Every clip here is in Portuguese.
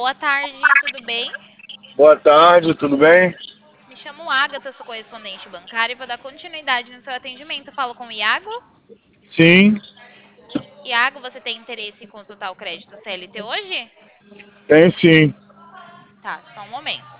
boa tarde, tudo bem? Boa tarde, tudo bem? Me chamo Agatha, sou correspondente bancária e vou dar continuidade no seu atendimento. Falo com o Iago. Sim, Iago, você tem interesse em consultar o crédito CLT hoje? tem sim. Tá, só um momento.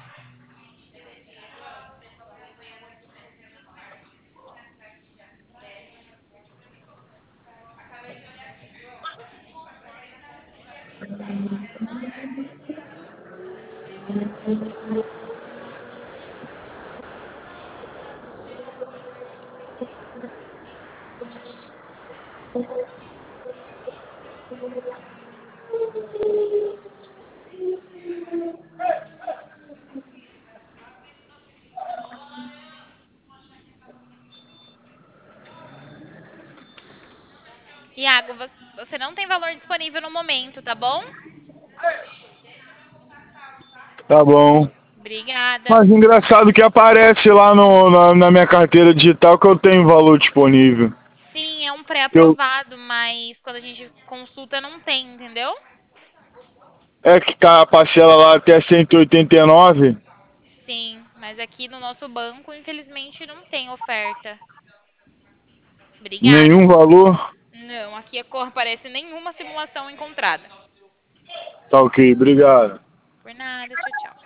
Iago, você não tem valor disponível no momento, tá bom? Tá bom. Obrigada. Mas engraçado que aparece lá na minha carteira digital que eu tenho valor disponível. Sim, é um Eu, pré-aprovado, mas quando a gente consulta não tem, entendeu? é que tá a parcela lá até 189, Sim, mas aqui no nosso banco, infelizmente, não tem oferta. Obrigada. nenhum valor. Não, aqui aparece nenhuma simulação encontrada. Tá ok, obrigado. Por nada, tchau, tchau.